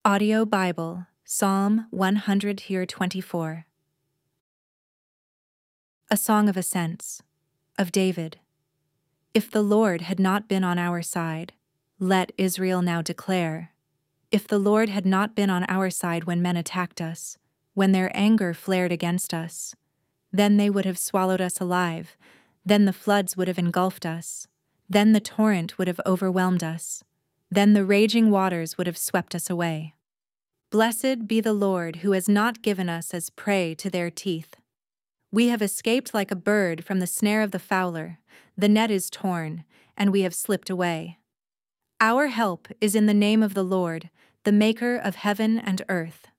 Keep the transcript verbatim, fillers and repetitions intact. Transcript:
Audio Bible, Psalm one hundred twenty-four. A Song of Ascents, of David. If the Lord had not been on our side, let Israel now declare. If the Lord had not been on our side when men attacked us, when their anger flared against us, then they would have swallowed us alive, then the floods would have engulfed us, then the torrent would have overwhelmed us, then the raging waters would have swept us away. Blessed be the Lord who has not given us as prey to their teeth. We have escaped like a bird from the snare of the fowler, the net is torn, and we have slipped away. Our help is in the name of the Lord, the maker of heaven and earth.